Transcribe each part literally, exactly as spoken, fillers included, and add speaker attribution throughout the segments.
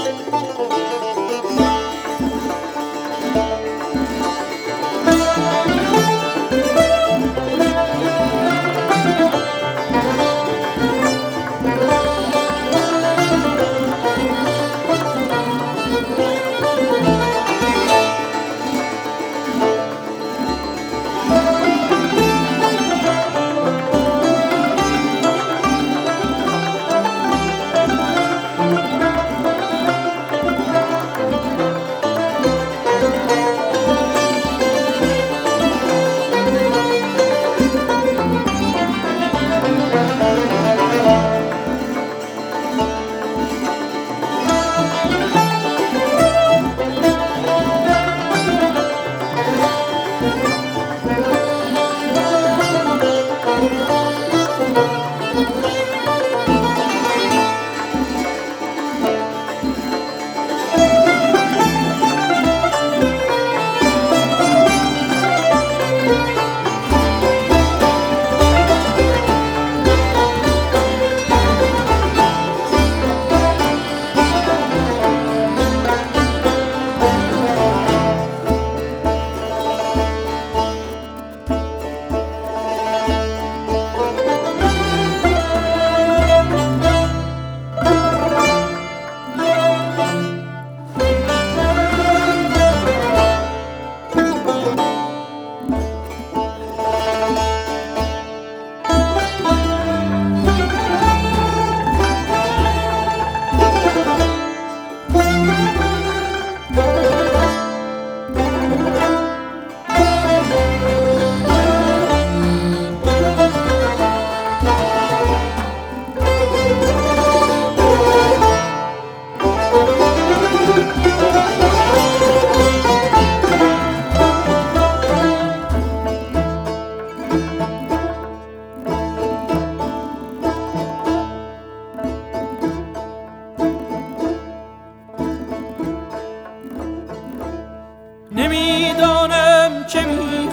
Speaker 1: نمیدانم چه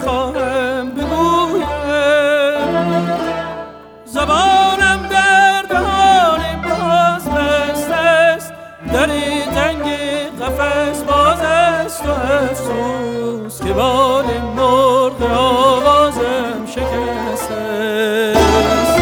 Speaker 1: میخواهم بگویم، زبانم در دهان باز بسته است، در تنگ قفس باز است و افسوس که بال مرغ آوازم شکسته است.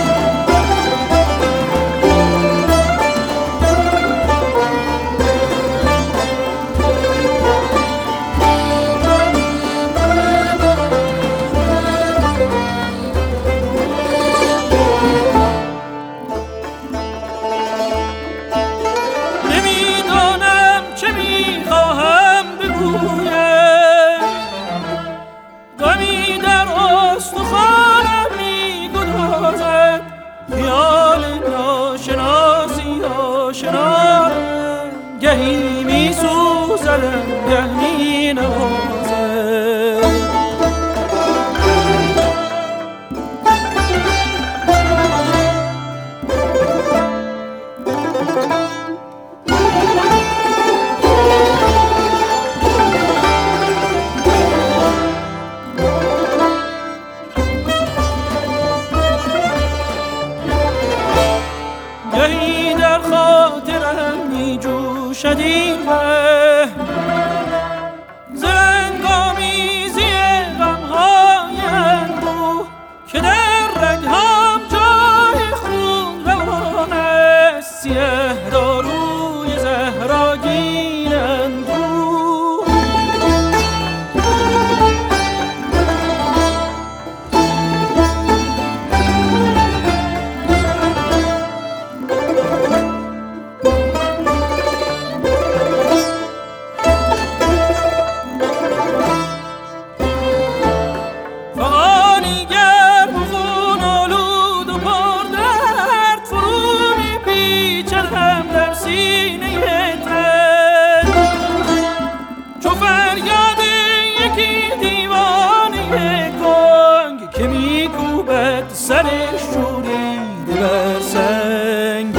Speaker 1: غمی در استخوانم می‌گدازد، خیال ناشناسی آشنایم، گهی می‌سوزدم گه می‌نوازد. گهی در خاطرم می جوشد این ره، ز رنگ‌آمیزی غم‌های انبوه که در رگ‌هام جای خون روان است، سیه داروی زهراگین اندوه. سرش شوریده بر سنگ،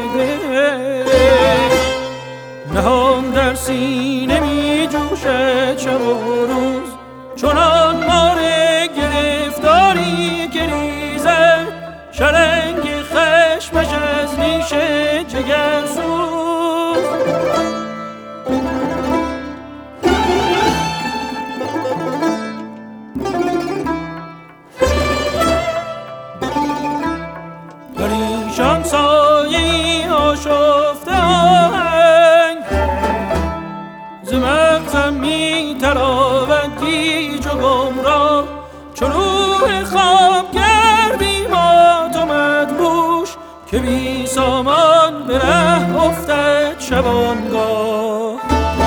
Speaker 1: به نهان در سینه می جوشد شب و روز، چنان مار گرفتاری که ریزد شرنگ خشمش از نیش جگر سوز. پریشان سایه‌ای آشفته آهنگ ز مغزم می تراود گیج و گمراه، چو روح خواب گردی مات و مدهوش که بی سامان به ره افتد شبانگاه.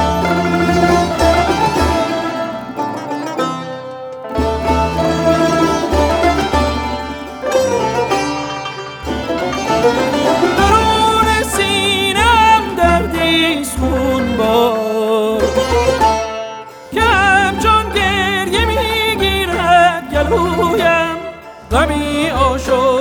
Speaker 1: درون سینم دردیست خونبار که همچون گریه میگیرد گلویم، غمی آشفته